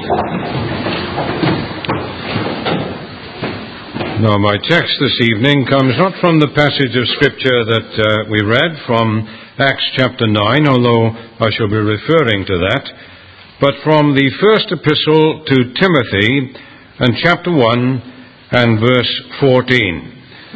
Now, my text this evening comes not from the passage of Scripture that we read from Acts chapter 9, although I shall be referring to that, but from the first epistle to Timothy, and chapter 1 and verse 14.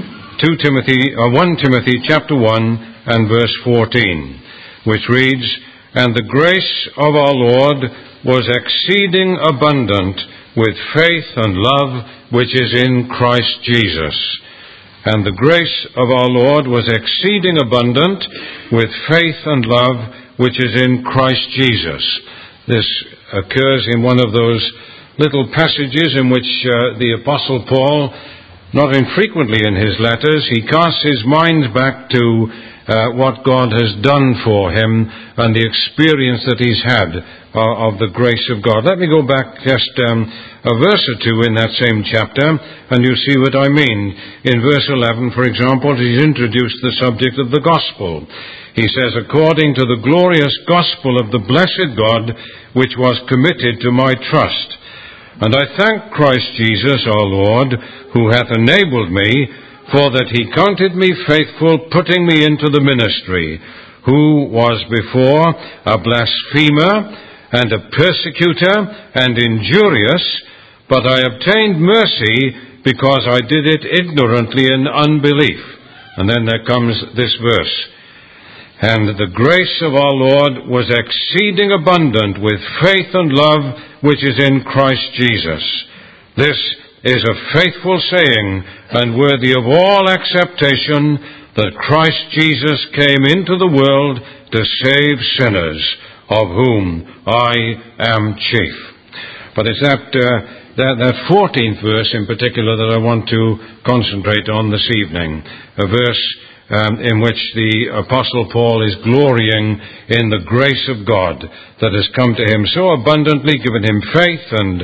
1 Timothy chapter 1 and verse 14, which reads, "And the grace of our Lord was exceeding abundant with faith and love which is in Christ Jesus." And the grace of our Lord was exceeding abundant with faith and love which is in Christ Jesus. This occurs in one of those little passages in which the Apostle Paul, not infrequently in his letters, he casts his mind back to what God has done for him and the experience that he's had of the grace of God. Let me go back just a verse or two in that same chapter, and you'll see what I mean. In verse 11, for example, he's introduced the subject of the gospel. He says, "According to the glorious gospel of the blessed God, which was committed to my trust. And I thank Christ Jesus our Lord, who hath enabled me, for that he counted me faithful, putting me into the ministry, who was before a blasphemer and a persecutor and injurious, but I obtained mercy because I did it ignorantly in unbelief." And then there comes this verse, "And the grace of our Lord was exceeding abundant with faith and love which is in Christ Jesus." This is a faithful saying and worthy of all acceptation, that Christ Jesus came into the world to save sinners, of whom I am chief. But it's that 14th verse in particular that I want to concentrate on this evening, a verse in which the Apostle Paul is glorying in the grace of God that has come to him so abundantly, given him faith and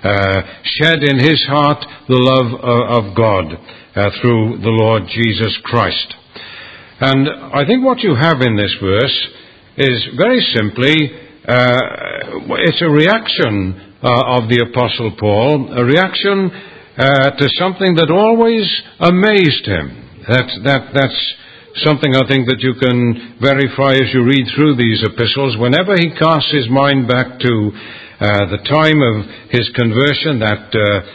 shed in his heart the love of God through the Lord Jesus Christ. And I think what you have in this verse is very simply, it's a reaction of the Apostle Paul, a reaction to something that always amazed him. That's something I think that you can verify as you read through these epistles. Whenever he casts his mind back to the time of his conversion, that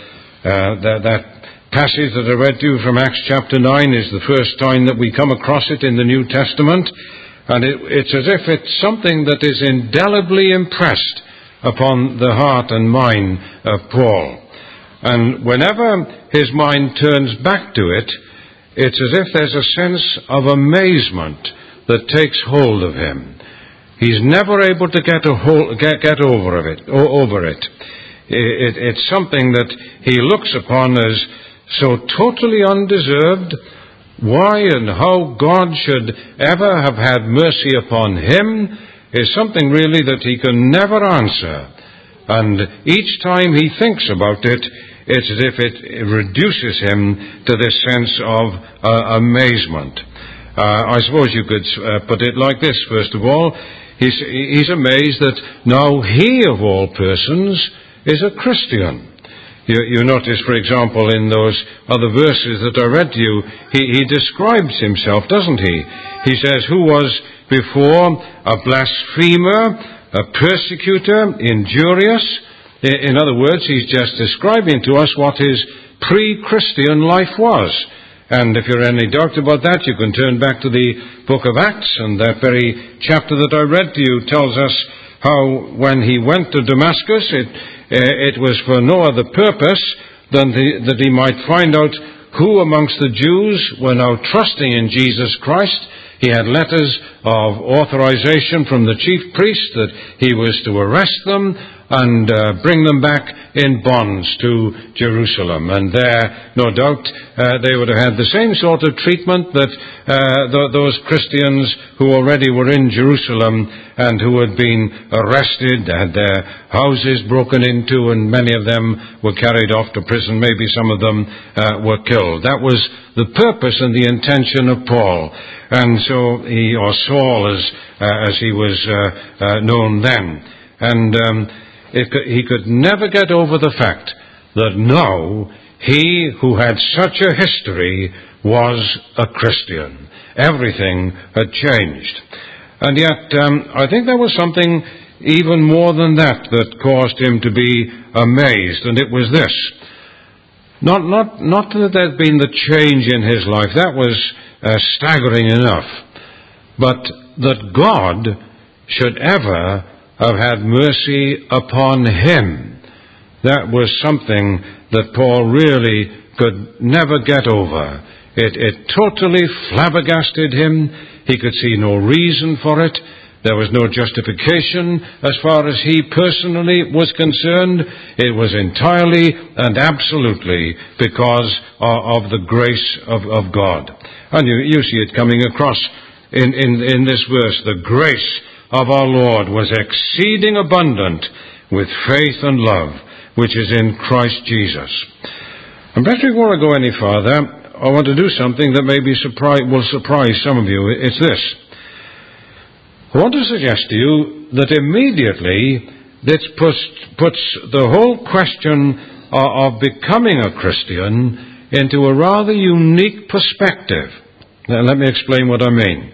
passage that I read to you from Acts chapter 9 is the first time that we come across it in the New Testament, and it's as if it's something that is indelibly impressed upon the heart and mind of Paul. And whenever his mind turns back to it, it's as if there's a sense of amazement that takes hold of him. He's never able to get over it. It's something that he looks upon as so totally undeserved. Why and how God should ever have had mercy upon him is something really that he can never answer. And each time he thinks about it, it's as if it reduces him to this sense of amazement. I suppose you could put it like this, first of all. He's amazed that now he, of all persons, is a Christian. You notice, for example, in those other verses that I read to you, he describes himself, doesn't he? He says, "Who was before a blasphemer, a persecutor, injurious." In other words, he's just describing to us what his pre-Christian life was. And if you're any doubt about that, you can turn back to the book of Acts, and that very chapter that I read to you tells us how when he went to Damascus, it was for no other purpose than that he might find out who amongst the Jews were now trusting in Jesus Christ. He had letters of authorization from the chief priest that he was to arrest them and bring them back in bonds to Jerusalem. And there, no doubt, they would have had the same sort of treatment that those Christians who already were in Jerusalem and who had been arrested, had their houses broken into, and many of them were carried off to prison. Maybe some of them were killed. That was the purpose and the intention of Paul. And so or Saul as he was known then. And he could never get over the fact that now he who had such a history was a Christian. Everything had changed. And yet, I think there was something even more than that that caused him to be amazed, and it was this. Not that there had been the change in his life, that was staggering enough, but that God should ever have had mercy upon him. That was something that Paul really could never get over. It totally flabbergasted him. He could see no reason for it. There was no justification as far as he personally was concerned. It was entirely and absolutely because of the grace of God. And you see it coming across in this verse. The grace of our Lord was exceeding abundant with faith and love, which is in Christ Jesus. And before I go any further, I want to do something that will surprise some of you. It's this. I want to suggest to you that immediately this puts the whole question of becoming a Christian into a rather unique perspective. Now, let me explain what I mean.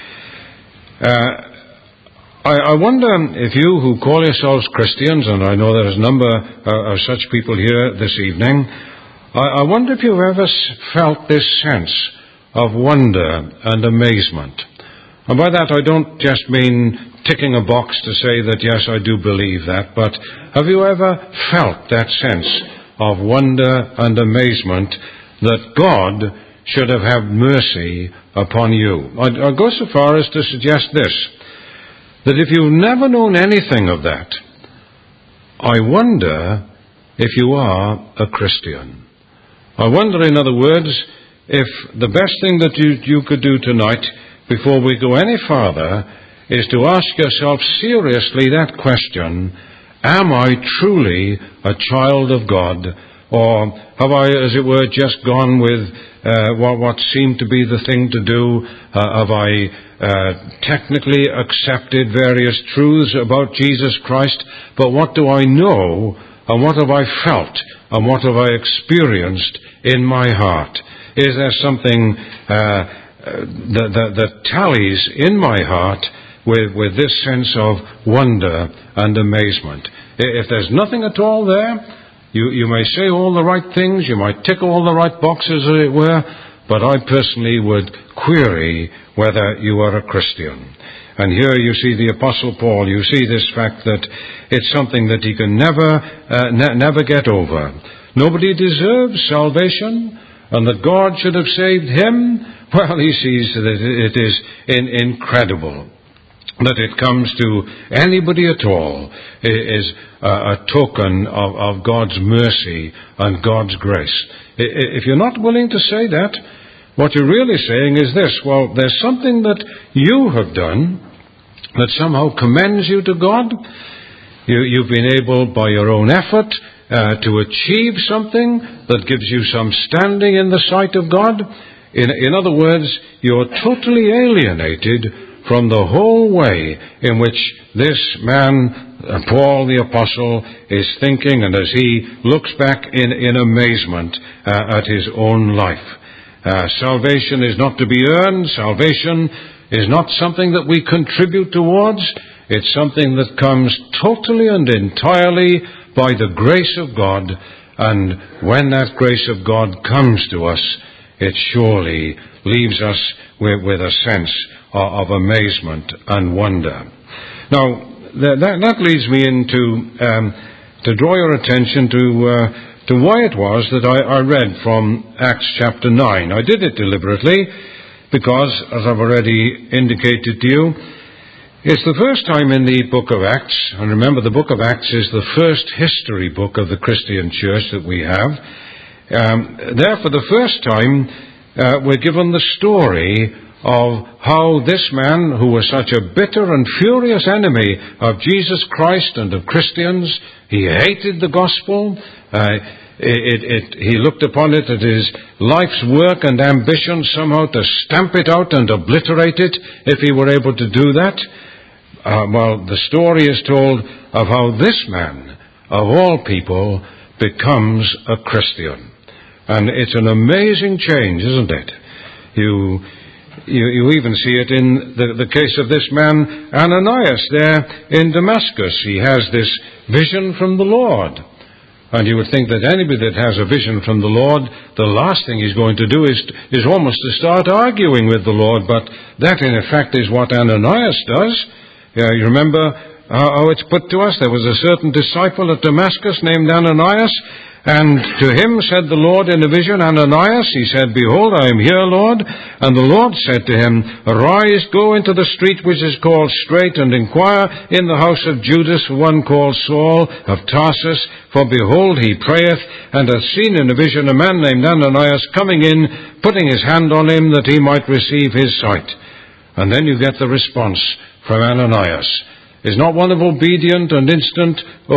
I wonder if you who call yourselves Christians, and I know there's a number of such people here this evening, I wonder if you've ever felt this sense of wonder and amazement. And by that I don't just mean ticking a box to say that yes, I do believe that, but have you ever felt that sense of wonder and amazement that God should have had mercy upon you? I'd go so far as to suggest this, that if you've never known anything of that, I wonder if you are a Christian. I wonder, in other words, if the best thing that you could do tonight, before we go any farther, is to ask yourself seriously that question, am I truly a child of God? Or have I, as it were, just gone with what seemed to be the thing to do? Have I technically accepted various truths about Jesus Christ? But what do I know, and what have I felt, and what have I experienced in my heart? Is there something that tallies in my heart with this sense of wonder and amazement? If there's nothing at all there, you may say all the right things, you might tick all the right boxes, as it were, but I personally would query whether you are a Christian. And here you see the Apostle Paul, you see this fact that it's something that he can never get over. Nobody deserves salvation, and that God should have saved him. Well, he sees that it is incredible that it comes to anybody at all is a token of God's mercy and God's grace. If you're not willing to say that, what you're really saying is this: well, there's something that you have done that somehow commends you to God. You've been able, by your own effort, to achieve something that gives you some standing in the sight of God. In other words, you're totally alienated from the whole way in which this man, Paul the Apostle, is thinking, and as he looks back in amazement at his own life. Salvation is not to be earned. Salvation is not something that we contribute towards. It's something that comes totally and entirely by the grace of God, and when that grace of God comes to us, it surely leaves us with a sense of amazement and wonder. Now, that leads me to draw your attention to why it was that I read from Acts chapter 9. I did it deliberately because, as I've already indicated to you, it's the first time in the book of Acts, and remember the book of Acts is the first history book of the Christian church that we have. There, for the first time, we're given the story of how this man, who was such a bitter and furious enemy of Jesus Christ and of Christians, he hated the gospel. He looked upon it as his life's work and ambition somehow to stamp it out and obliterate it if he were able to do that. the story is told of how this man, of all people, becomes a Christian. And it's an amazing change, isn't it? You even see it in the case of this man, Ananias, there in Damascus. He has this vision from the Lord. And you would think that anybody that has a vision from the Lord, the last thing he's going to do is almost to start arguing with the Lord. But that, in effect, is what Ananias does. You remember how it's put to us? There was a certain disciple at Damascus named Ananias, and to him said the Lord in a vision, Ananias. He said, Behold, I am here, Lord. And the Lord said to him, Arise, go into the street which is called Straight, and inquire in the house of Judas for one called Saul of Tarsus. For behold, he prayeth, and hath seen in a vision a man named Ananias coming in, putting his hand on him that he might receive his sight. And then you get the response from Ananias. Is not one of obedient and instant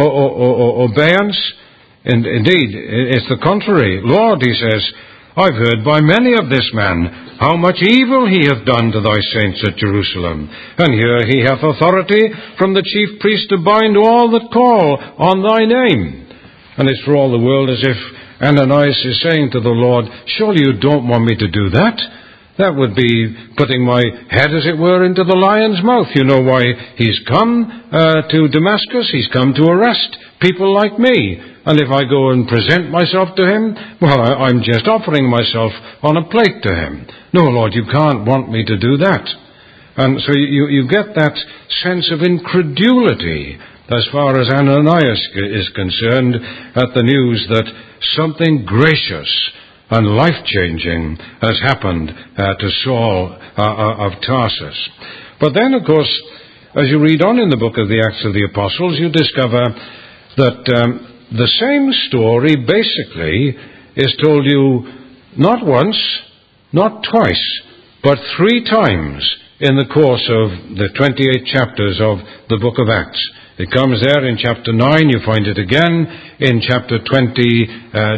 obeyance? Indeed, it's the contrary. Lord, he says, I've heard by many of this man how much evil he hath done to thy saints at Jerusalem. And here he hath authority from the chief priest to bind all that call on thy name. And it's for all the world as if Ananias is saying to the Lord, surely you don't want me to do that? That would be putting my head, as it were, into the lion's mouth. You know why he's come to Damascus? He's come to arrest people like me. And if I go and present myself to him, well, I'm just offering myself on a plate to him. No, Lord, you can't want me to do that. And so you get that sense of incredulity as far as Ananias is concerned at the news that something gracious and life-changing has happened to Saul of Tarsus. But then, of course, as you read on in the book of the Acts of the Apostles, you discover that the same story basically is told you not once, not twice, but 3 times in the course of the 28 chapters of the book of Acts. It comes there in chapter 9, you find it again in chapter 22,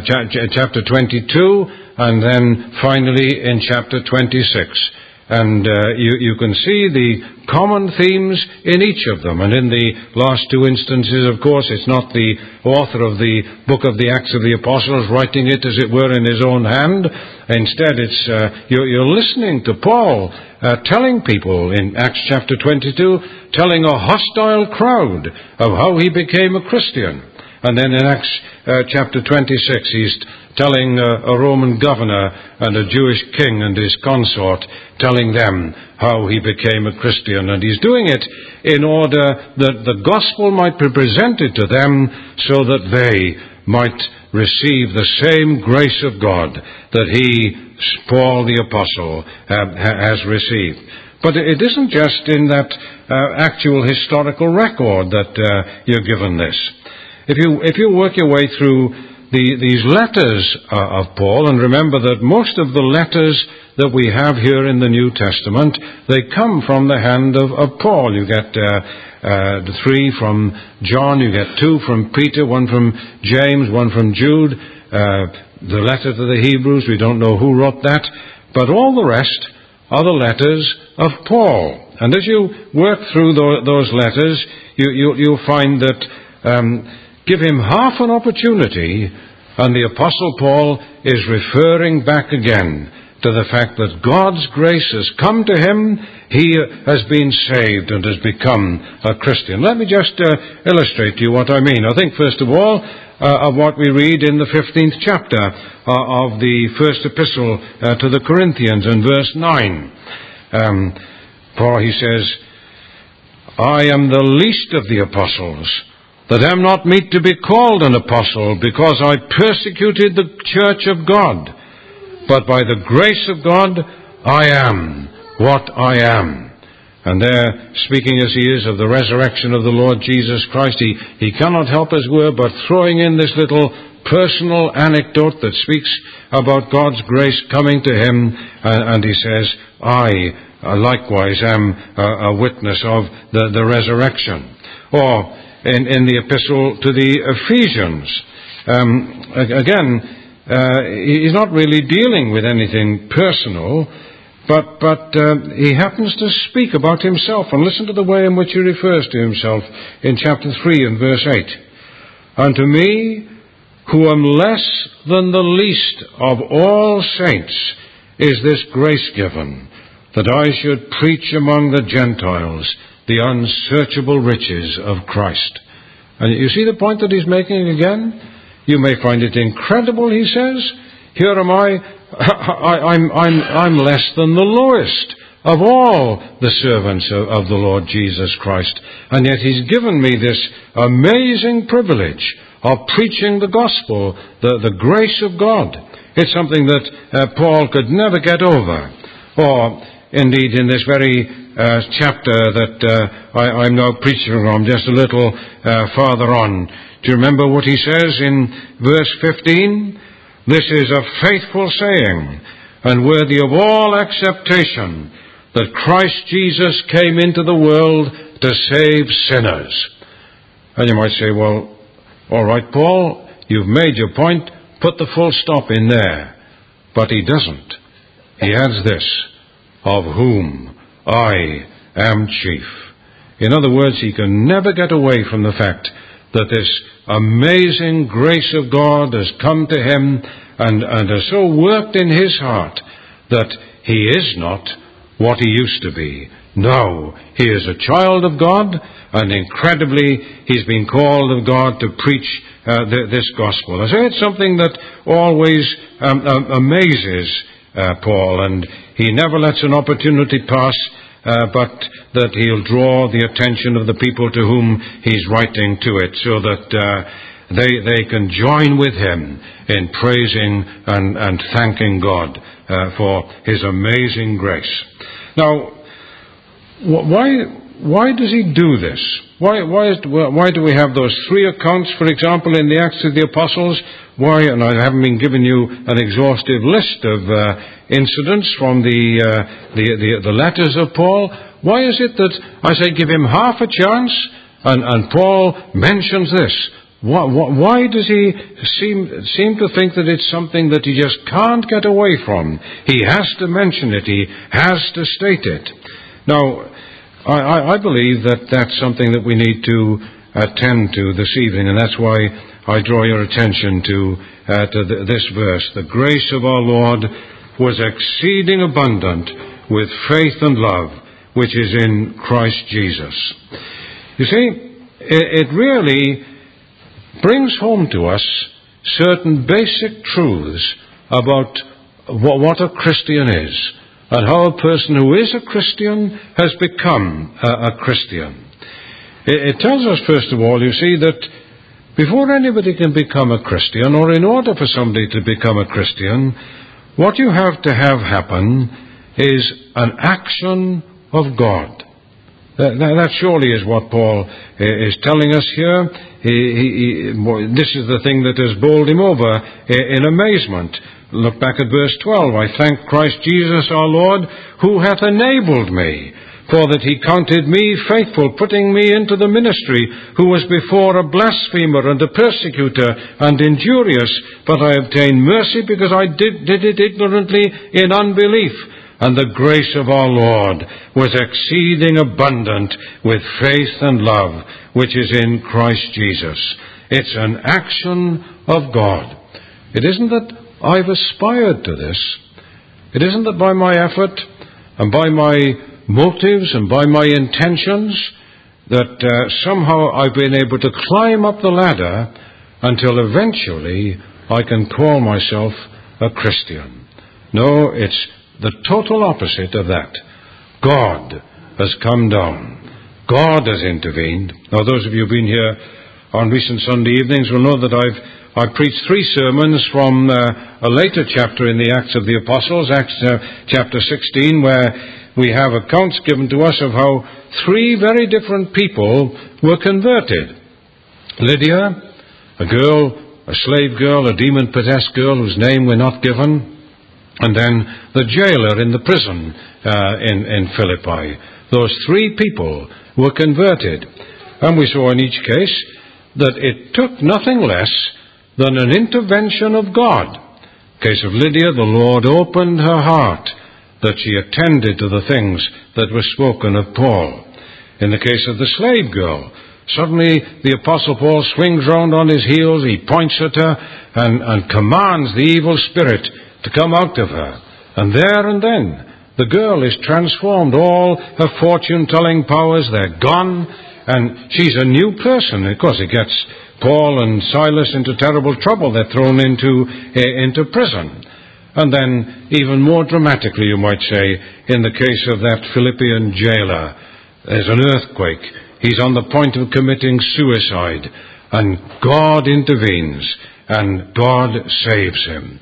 and then finally in chapter 26. And you can see the common themes in each of them. And in the last 2 instances, of course, it's not the author of the book of the Acts of the Apostles writing it, as it were, in his own hand. Instead, it's you're listening to Paul telling people in Acts chapter 22, telling a hostile crowd of how he became a Christian. And then in Acts chapter 26, he's telling a Roman governor and a Jewish king and his consort, telling them how he became a Christian. And he's doing it in order that the gospel might be presented to them so that they might receive the same grace of God that he, Paul the Apostle, has received. But it isn't just in that actual historical record that you're given this. If you work your way through these letters of Paul, and remember that most of the letters that we have here in the New Testament, they come from the hand of Paul. You get 3 from John, you get 2 from Peter, 1 from James, 1 from Jude, the letter to the Hebrews, we don't know who wrote that, but all the rest are the letters of Paul. And as you work through those letters, you'll find that give him half an opportunity, and the Apostle Paul is referring back again to the fact that God's grace has come to him. He has been saved and has become a Christian. Let me just illustrate to you what I mean. I think, first of all, of what we read in the 15th chapter of the first epistle to the Corinthians in verse 9. For he says, I am the least of the apostles, that am not meet to be called an apostle, because I persecuted the church of God. But by the grace of God, I am what I am. And there, speaking as he is of the resurrection of the Lord Jesus Christ, he cannot help, as were, but throwing in this little personal anecdote that speaks about God's grace coming to him, and he says, I likewise am a witness of the resurrection. Or in the epistle to the Ephesians, he's not really dealing with anything personal, But he happens to speak about himself, and listen to the way in which he refers to himself in chapter 3 and verse 8. Unto me, who am less than the least of all saints, is this grace given, that I should preach among the Gentiles the unsearchable riches of Christ. And you see the point that he's making again? You may find it incredible, he says. Here am I'm less than the lowest of all the servants of the Lord Jesus Christ. And yet he's given me this amazing privilege of preaching the gospel, the grace of God. It's something that Paul could never get over. Or, indeed, in this very chapter that I'm now preaching from, just a little farther on. Do you remember what he says in verse 15? This is a faithful saying, and worthy of all acceptation, that Christ Jesus came into the world to save sinners. And you might say, well, all right, Paul, you've made your point, put the full stop in there. But he doesn't. He adds this, of whom I am chief. In other words, he can never get away from the fact that this amazing grace of God has come to him and has so worked in his heart that he is not what he used to be. No, he is a child of God, and incredibly he's been called of God to preach this gospel. I say it's something that always amazes Paul, and he never lets an opportunity pass but that he'll draw the attention of the people to whom he's writing to it, so that they can join with him in praising and thanking God for his amazing grace. Now, why does he do this? Why do we have those three accounts, for example, in the Acts of the Apostles? Why, and I haven't been giving you an exhaustive list of incidents from the letters of Paul. Why is it that I say give him half a chance, and Paul mentions this? Why does he seem to think that it's something that he just can't get away from? He has to mention it. He has to state it. Now, I believe that that's something that we need to attend to this evening, and that's why I draw your attention to this verse. The grace of our Lord was exceeding abundant with faith and love, which is in Christ Jesus. You see, it really brings home to us certain basic truths about what a Christian is, and how a person who is a Christian has become a Christian. It tells us, first of all, you see, that before anybody can become a Christian, or in order for somebody to become a Christian, what you have to have happen is an action of God. That surely is what Paul is telling us here. This is the thing that has bowled him over in amazement. Look back at verse 12. I thank Christ Jesus our Lord, who hath enabled me, for that he counted me faithful, putting me into the ministry, who was before a blasphemer and a persecutor and injurious, but I obtained mercy because I did it ignorantly in unbelief. And the grace of our Lord was exceeding abundant with faith and love, which is in Christ Jesus. It's an action of God. It isn't that I've aspired to this. It isn't that by my effort and by my motives and by my intentions that somehow I've been able to climb up the ladder until eventually I can call myself a Christian. No, it's the total opposite of that. God has come down. God has intervened. Now, those of you who've been here on recent Sunday evenings will know that I've preached 3 sermons from a later chapter in the Acts of the Apostles, Acts chapter 16, where we have accounts given to us of how 3 very different people were converted. Lydia, a slave girl, a demon-possessed girl whose name we're not given, and then the jailer in the prison in Philippi. Those 3 people were converted. And we saw in each case that it took nothing less than an intervention of God. In the case of Lydia, the Lord opened her heart that she attended to the things that were spoken of Paul. In the case of the slave girl, suddenly the Apostle Paul swings round on his heels, he points at her and commands the evil spirit to come out of her. And there and then, the girl is transformed. All her fortune-telling powers, they're gone, and she's a new person. Of course, it gets Paul and Silas into terrible trouble. They're thrown into prison. And then, even more dramatically, you might say, in the case of that Philippian jailer, there's an earthquake. He's on the point of committing suicide, and God intervenes, and God saves him.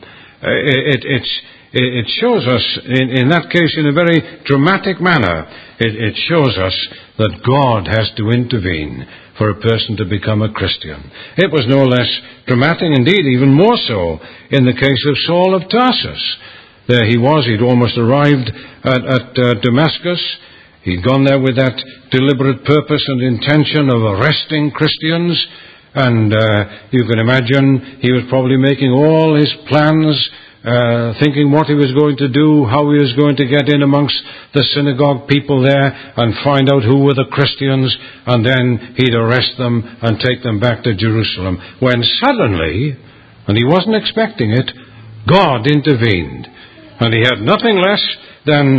It shows us, in that case, in a very dramatic manner, it shows us that God has to intervene for a person to become a Christian. It was no less dramatic, indeed, even more so, in the case of Saul of Tarsus. There he was, he'd almost arrived at Damascus. He'd gone there with that deliberate purpose and intention of arresting Christians, and you can imagine he was probably making all his plans, thinking what he was going to do, how he was going to get in amongst the synagogue people there and find out who were the Christians, and then he'd arrest them and take them back to Jerusalem. When suddenly, and he wasn't expecting it, God intervened. And he had nothing less than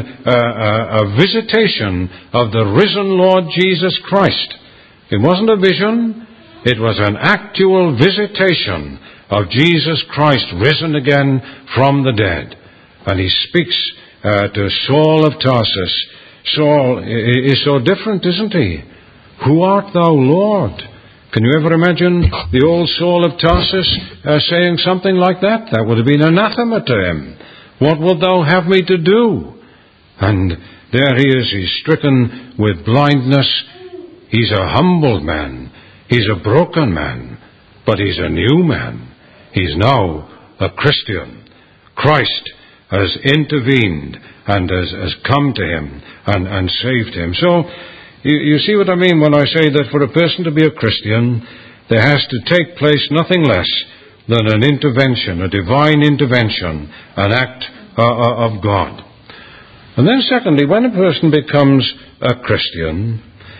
a visitation of the risen Lord Jesus Christ. It wasn't a vision, it was an actual visitation of Jesus Christ risen again from the dead. And he speaks to Saul of Tarsus. Saul is so different, isn't he? Who art thou, Lord? Can you ever imagine the old Saul of Tarsus saying something like that? That would have been anathema to him. What wilt thou have me to do? And there he is, he's stricken with blindness. He's a humbled man. He's a broken man. But he's a new man. He's now a Christian. Christ has intervened and has come to him and saved him. So, you see what I mean when I say that for a person to be a Christian, there has to take place nothing less than an intervention, a divine intervention, an act of God. And then secondly, when a person becomes a Christian,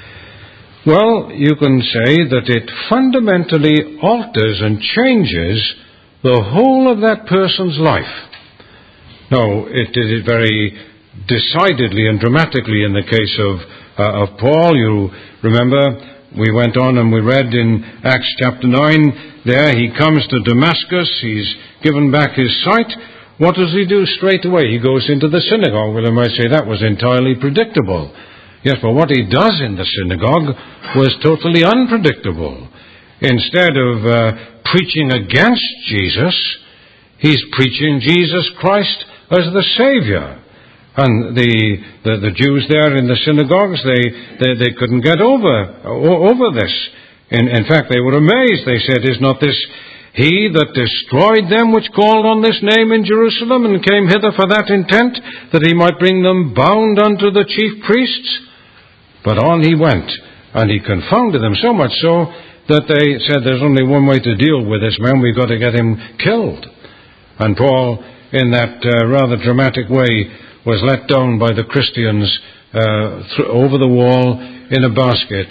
well, you can say that it fundamentally alters and changes the whole of that person's life. Now, it did it very decidedly and dramatically in the case of Paul. You remember, we went on and we read in Acts chapter 9, there he comes to Damascus, he's given back his sight. What does he do straight away? He goes into the synagogue. Well, I might say that was entirely predictable. Yes, but what he does in the synagogue was totally unpredictable. Instead of preaching against Jesus, he's preaching Jesus Christ as the Savior. And the Jews there in the synagogues, they couldn't get over this. In fact, they were amazed. They said, "Is not this he that destroyed them which called on this name in Jerusalem, and came hither for that intent, that he might bring them bound unto the chief priests?" But on he went, and he confounded them so much so that they said, "There's only one way to deal with this man. We've got to get him killed." And Paul, in that rather dramatic way, was let down by the Christians over the wall in a basket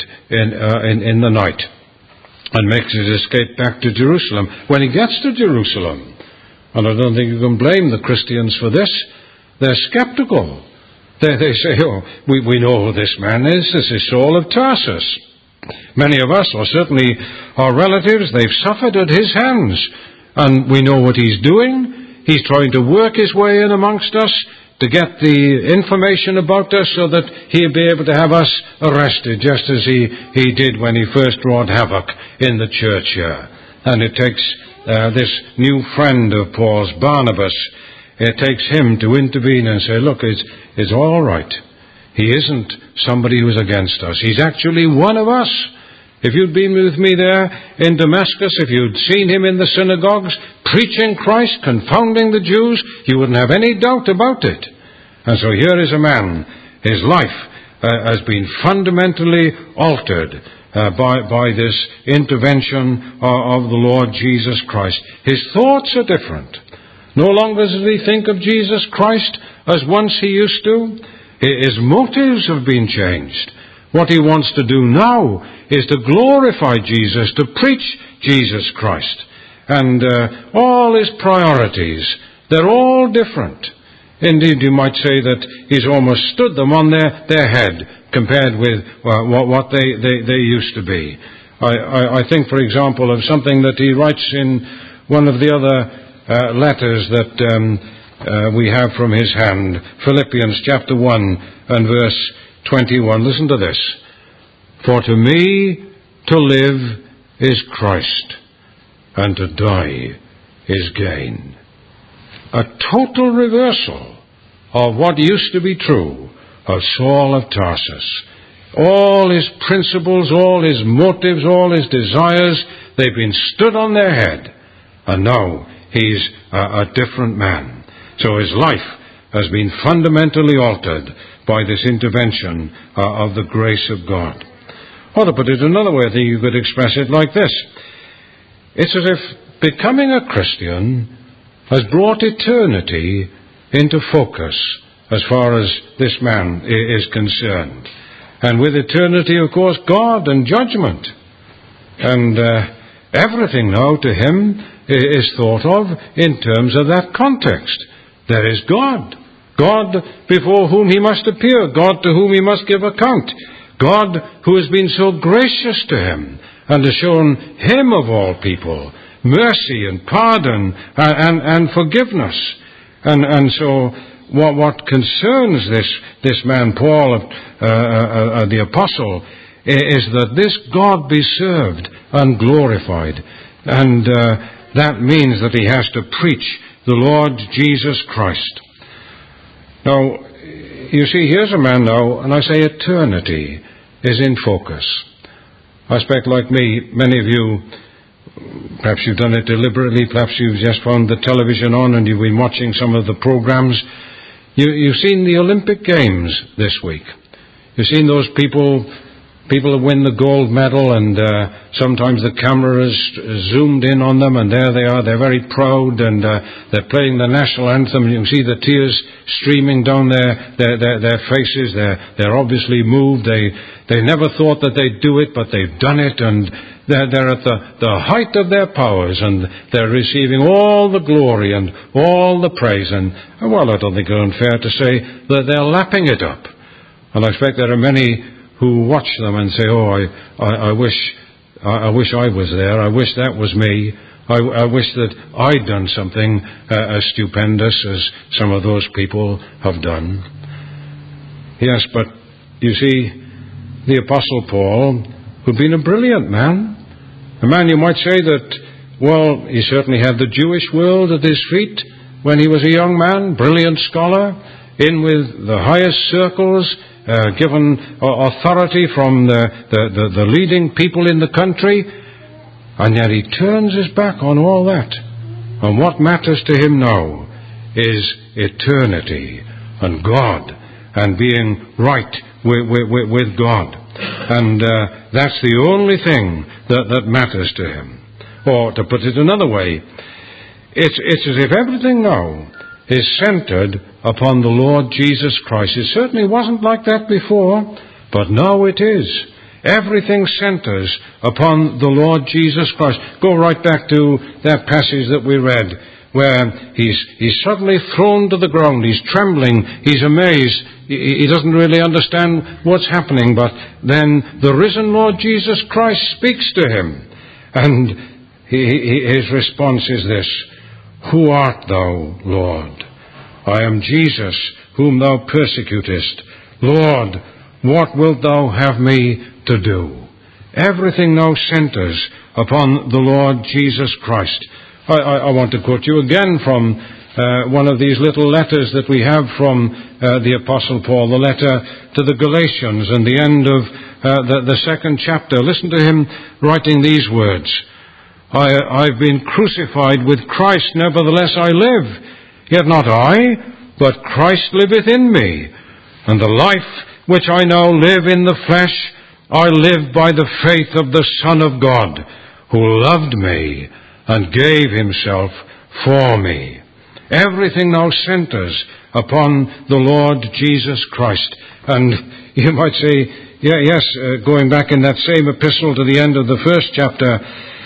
in the night, and makes his escape back to Jerusalem. When he gets to Jerusalem, and I don't think you can blame the Christians for this, they're skeptical. They say, "Oh, we know who this man is. This is Saul of Tarsus. Many of us, or certainly our relatives, they've suffered at his hands, and we know what he's doing. He's trying to work his way in amongst us to get the information about us so that he'll be able to have us arrested, just as he did when he first wrought havoc in the church here." And it takes this new friend of Paul's, Barnabas, it takes him to intervene and say, "Look, it's all right. He isn't somebody who's against us. He's actually one of us. If you'd been with me there in Damascus, if you'd seen him in the synagogues, preaching Christ, confounding the Jews, you wouldn't have any doubt about it." And so here is a man, his life has been fundamentally altered by this intervention of the Lord Jesus Christ. His thoughts are different. No longer does he think of Jesus Christ as once he used to. His motives have been changed. What he wants to do now is to glorify Jesus, to preach Jesus Christ. And all his priorities, they're all different. Indeed, you might say that he's almost stood them on their head compared with what they used to be. I think, for example, of something that he writes in one of the other letters that we have from his hand, Philippians chapter 1 and verse 21. Listen to this. For to me to live is Christ, and to die is gain. A total reversal of what used to be true of Saul of Tarsus. All his principles, all his motives, all his desires, they've been stood on their head. And now he's a different man. So his life has been fundamentally altered by this intervention of the grace of God. Or to put it another way, I think you could express it like this. It's as if becoming a Christian has brought eternity into focus as far as this man is concerned. And with eternity, of course, God and judgment. And everything now to him is thought of in terms of that context. There is God. God before whom he must appear. God to whom he must give account. God who has been so gracious to him and has shown him of all people mercy and pardon and forgiveness. And so what concerns this man, Paul, the apostle, is that this God be served and glorified. And that means that he has to preach the Lord Jesus Christ. Now, you see, here's a man now, and I say eternity is in focus. I expect, like me, many of you, perhaps you've done it deliberately, perhaps you've just found the television on and you've been watching some of the programs. You've seen the Olympic Games this week. You've seen those people who win the gold medal, and sometimes the camera is zoomed in on them, and there they are. They're very proud, and they're playing the national anthem. You can see the tears streaming down their faces. They're obviously moved. They never thought that they'd do it, but they've done it, and they're at the height of their powers, and they're receiving all the glory and all the praise. And, well, I don't think it's unfair to say that they're lapping it up. And I expect there are many who watch them and say, oh, I wish I was there. I wish that was me. I wish that I'd done something as stupendous as some of those people have done. Yes, but you see, the Apostle Paul, who'd been a brilliant man, a man you might say that, well, he certainly had the Jewish world at his feet when he was a young man, brilliant scholar, in with the highest circles, given authority from the leading people in the country, and yet he turns his back on all that. And what matters to him now is eternity and God and being right with God. And that's the only thing that matters to him. Or to put it another way, it's as if everything now is centered upon the Lord Jesus Christ. It certainly wasn't like that before, but now it is. Everything centers upon the Lord Jesus Christ. Go right back to that passage that we read, where he's suddenly thrown to the ground. He's trembling. He's amazed. He doesn't really understand what's happening, but then the risen Lord Jesus Christ speaks to him. And his response is this: Who art thou, Lord? I am Jesus, whom thou persecutest. Lord, what wilt thou have me to do? Everything now centers upon the Lord Jesus Christ. I want to quote you again from one of these little letters that we have from the Apostle Paul, the letter to the Galatians, and the end of the second chapter. Listen to him writing these words: I've been crucified with Christ, nevertheless I live. Yet not I, but Christ liveth in me. And the life which I now live in the flesh, I live by the faith of the Son of God, who loved me and gave himself for me. Everything now centers upon the Lord Jesus Christ. And you might say, going back in that same epistle to the end of the first chapter,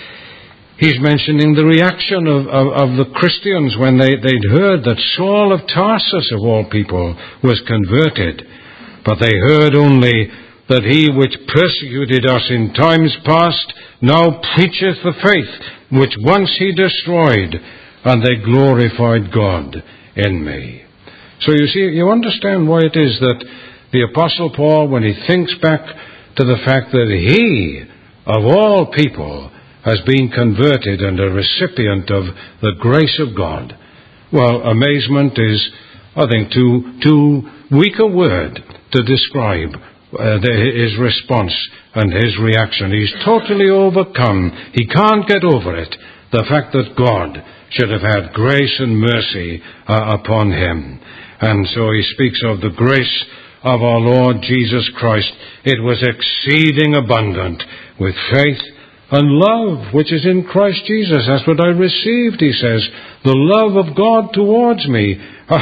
he's mentioning the reaction of the Christians when they'd heard that Saul of Tarsus, of all people, was converted. But they heard only that he which persecuted us in times past now preacheth the faith which once he destroyed, and they glorified God in me. So you see, you understand why it is that the Apostle Paul, when he thinks back to the fact that he, of all people, has been converted and a recipient of the grace of God, well, amazement is, I think, too weak a word to describe his response and his reaction. He's totally overcome. He can't get over it, the fact that God should have had grace and mercy upon him. And so he speaks of the grace of our Lord Jesus Christ. It was exceeding abundant with faith and love which is in Christ Jesus. That's what I received, he says. The love of God towards me.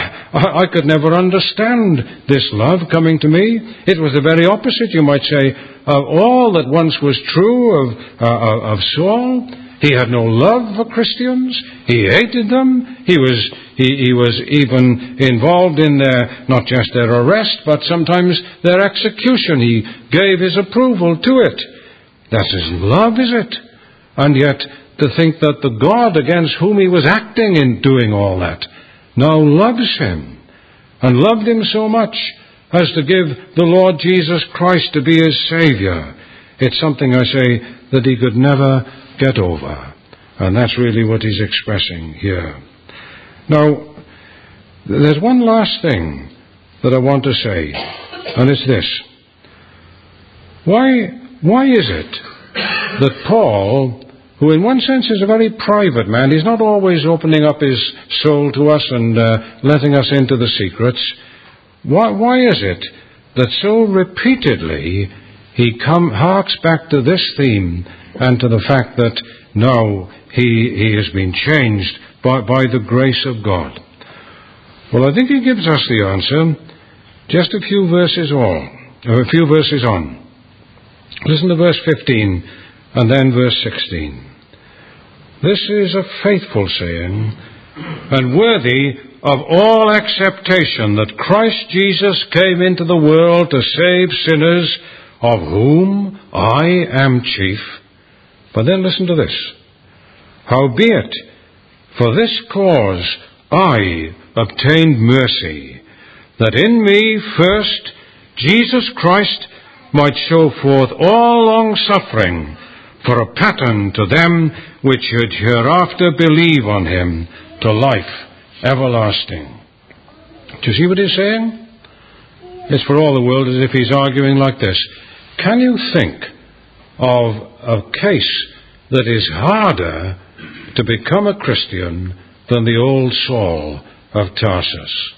I could never understand this love coming to me. It was the very opposite, you might say, of all that once was true of Saul. He had no love for Christians. He hated them. He was even involved in not just their arrest, but sometimes their execution. He gave his approval to it. That's his love, is it? And yet, to think that the God against whom he was acting in doing all that now loves him, and loved him so much as to give the Lord Jesus Christ to be his Saviour. It's something, I say, that he could never get over. And that's really what he's expressing here. Now, there's one last thing that I want to say, and it's this. Why is it that Paul, who in one sense is a very private man, he's not always opening up his soul to us and letting us into the secrets, why is it that so repeatedly he harks back to this theme and to the fact that now he has been changed by the grace of God? Well, I think he gives us the answer just a few verses on. Listen to verse 15 and then verse 16. This is a faithful saying and worthy of all acceptation, that Christ Jesus came into the world to save sinners, of whom I am chief. But then listen to this. Howbeit, for this cause I obtained mercy, that in me first Jesus Christ might show forth all long-suffering, for a pattern to them which should hereafter believe on him, to life everlasting. Do you see what he's saying? It's for all the world as if he's arguing like this. Can you think of a case that is harder to become a Christian than the old Saul of Tarsus?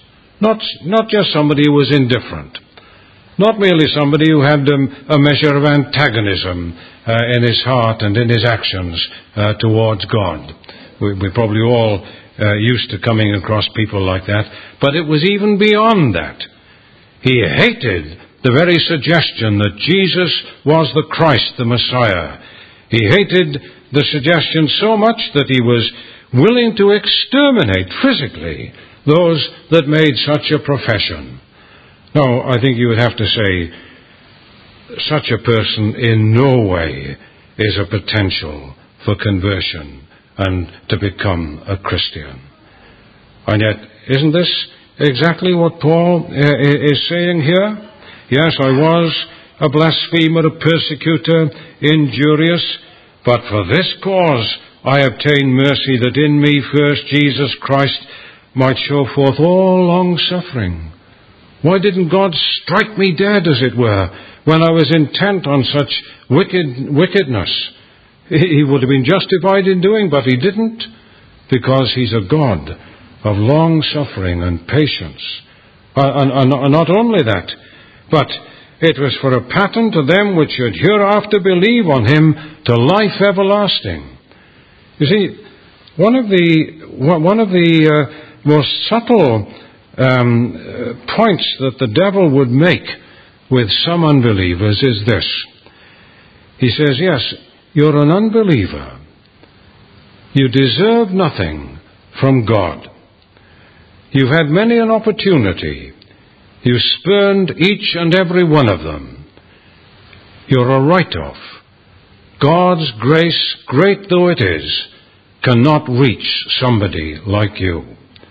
Not just somebody who was indifferent. Not merely somebody who had a measure of antagonism in his heart and in his actions towards God. We're probably all used to coming across people like that. But it was even beyond that. He hated the very suggestion that Jesus was the Christ, the Messiah. He hated the suggestion so much that he was willing to exterminate physically those that made such a profession. Now, I think you would have to say, such a person in no way is a potential for conversion and to become a Christian. And yet, isn't this exactly what Paul is saying here? Yes, I was a blasphemer, a persecutor, injurious, but for this cause I obtained mercy, that in me first Jesus Christ might show forth all long-suffering. Why didn't God strike me dead, as it were, when I was intent on such wickedness? He would have been justified in doing, but he didn't, because he's a God of long-suffering and patience. And not only that, but it was for a pattern to them which should hereafter believe on him, to life everlasting. You see, one of the most subtle points that the devil would make with some unbelievers is this. He says, yes, you're an unbeliever. You deserve nothing from God. You've had many an opportunity. You spurned each and every one of them. You're a write-off. God's grace, great though it is, cannot reach somebody like you.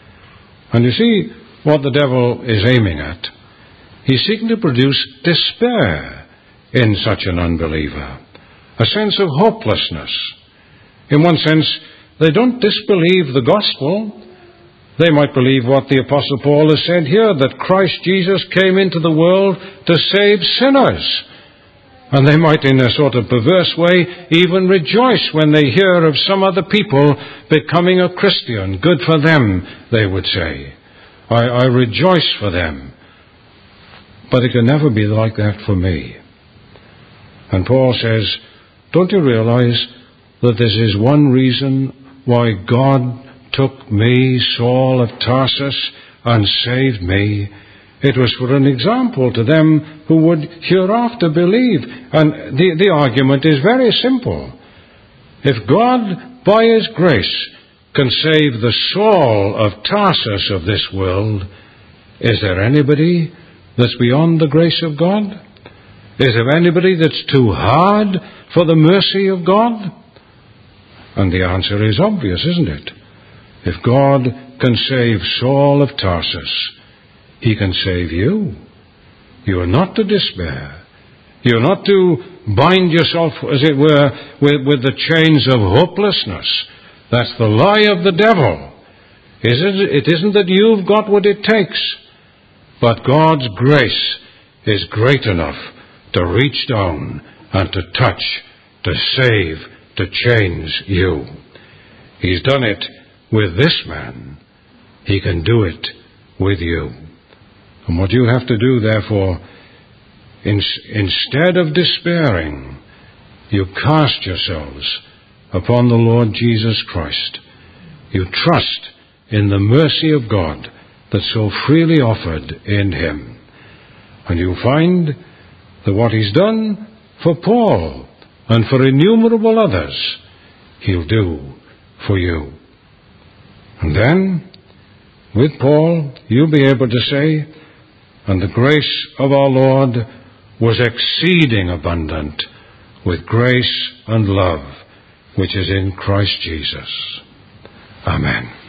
And you see what the devil is aiming at. He's seeking to produce despair in such an unbeliever, a sense of hopelessness. In one sense, they don't disbelieve the gospel. They might believe what the Apostle Paul has said here, that Christ Jesus came into the world to save sinners. And they might, in a sort of perverse way, even rejoice when they hear of some other people becoming a Christian. Good for them, they would say. I rejoice for them. But it can never be like that for me. And Paul says, don't you realize that this is one reason why God took me, Saul of Tarsus, and saved me? It was for an example to them who would hereafter believe. And the argument is very simple. If God, by His grace, can save the Saul of Tarsus of this world, is there anybody that's beyond the grace of God? Is there anybody that's too hard for the mercy of God? And the answer is obvious, isn't it? If God can save Saul of Tarsus, He can save you. You are not to despair. You are not to bind yourself, as it were, with the chains of hopelessness. That's the lie of the devil. It isn't that you've got what it takes, but God's grace is great enough to reach down and to touch, to save, to change you. He's done it with this man. He can do it with you. And what you have to do, therefore, instead of despairing, you cast yourselves upon the Lord Jesus Christ. You trust in the mercy of God that's so freely offered in Him. And you'll find that what He's done for Paul and for innumerable others, He'll do for you. And then, with Paul, you'll be able to say, and the grace of our Lord was exceeding abundant with grace and love, which is in Christ Jesus. Amen.